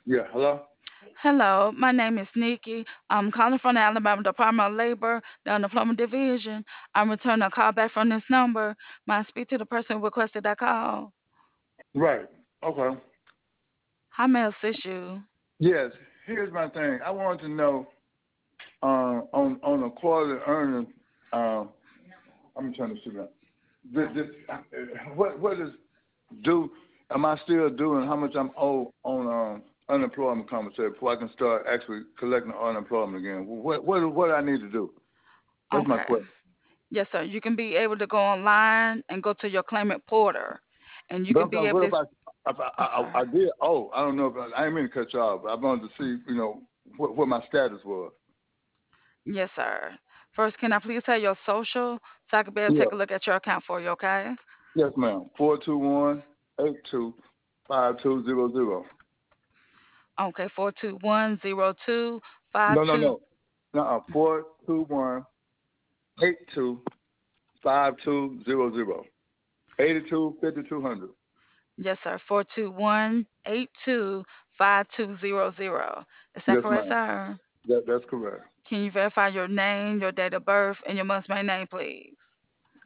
Yeah, hello? Hello, my name is Nikki. I'm calling from the Alabama Department of Labor, the Unemployment Division. I'm returning a call back from this number. May I speak to the person who requested that call? Right. Okay. How may I assist you? Yes, here's my thing. I wanted to know on a quarterly earning, I'm trying to figure out what is due. Am I still doing how much I'm owed on unemployment compensation before I can start actually collecting unemployment again? What I need to do? That's my Okay. question. Yes, sir. You can be able to go online and go to your claimant portal, and you But can I'm be saying, able what to. if I'm sorry. I did? Oh, I don't know if I didn't mean to cut you off, but I wanted to see, what my status was. Yes, sir. First, can I please have your social so I can be able to Yeah. take a look at your account for you, okay? Yes, ma'am. 421-825200. Okay, 4210252. No, no, no. No, 421-825200. 825200. Yes, sir. 421825200. Is that Yes, correct, ma'am. sir? That's correct. Can you verify your name, your date of birth, and your month's maiden name, please?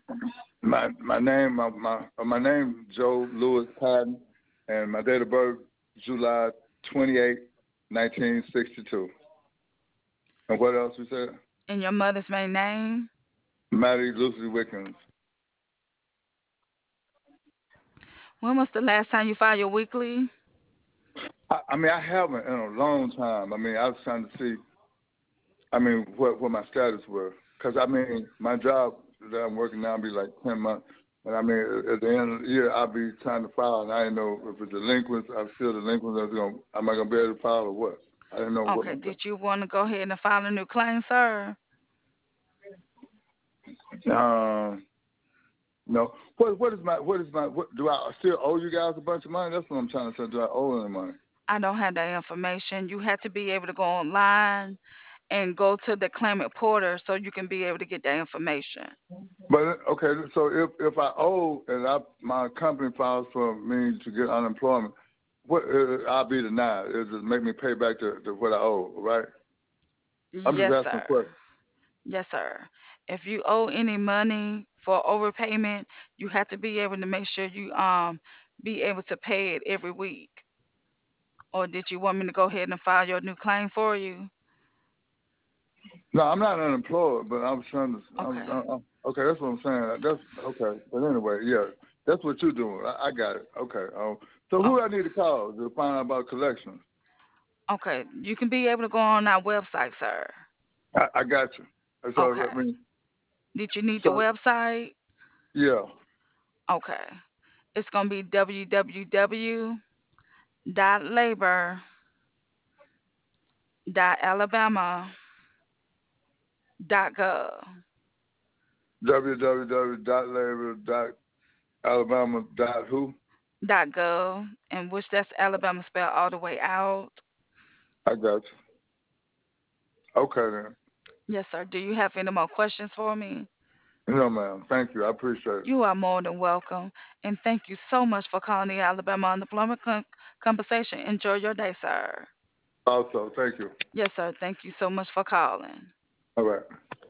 My name Joe Lewis Patton, and my date of birth July 28, 1962. And what else you said? And your mother's maiden name? Maddie Lucy Wickens. When was the last time you filed your weekly? I mean, I haven't in a long time. I mean, I was trying to see. I mean, what my status were, because I mean, my job that I'm working now be like 10 months, and I mean, at the end of the year, I'll be trying to file, and I didn't know if it's delinquent. I'm still delinquent. Am I gonna be able to file or what? I didn't know what Okay, my. did you want to go ahead and file a new claim, sir? Um, no. What do I still owe you guys a bunch of money? That's what I'm trying to say. Do I owe any money? I don't have that information. You had to be able to go online and go to the claimant portal so you can be able to get that information. But okay, so if I owe and my company files for me to get unemployment, what I'll be denied. It'll just make me pay back the what I owe, right? I'm just Yes, asking a sir. question. Yes, sir. If you owe any money for overpayment, you have to be able to make sure you be able to pay it every week. Or did you want me to go ahead and file your new claim for you? No, I'm not unemployed, but I'm trying to. Okay. Okay, that's what I'm saying. That's okay. But anyway, yeah, that's what you're doing. I got it. Okay. So who Oh, do I need to call to find out about collections? okay. You can be able to go on our website, sir. I got you. So I Okay. mean, Did you need the so website? yeah, Okay. It's gonna be www.labor.alabama.gov. www.labor.alabama.who. .gov, and which that's Alabama spelled all the way out. I got you. Okay then. Yes, sir. Do you have any more questions for me? No, ma'am. Thank you. I appreciate it. You are more than welcome. And thank you so much for calling the Alabama Unemployment Compensation. Enjoy your day, sir. Also, thank you. Yes, sir. Thank you so much for calling. All right.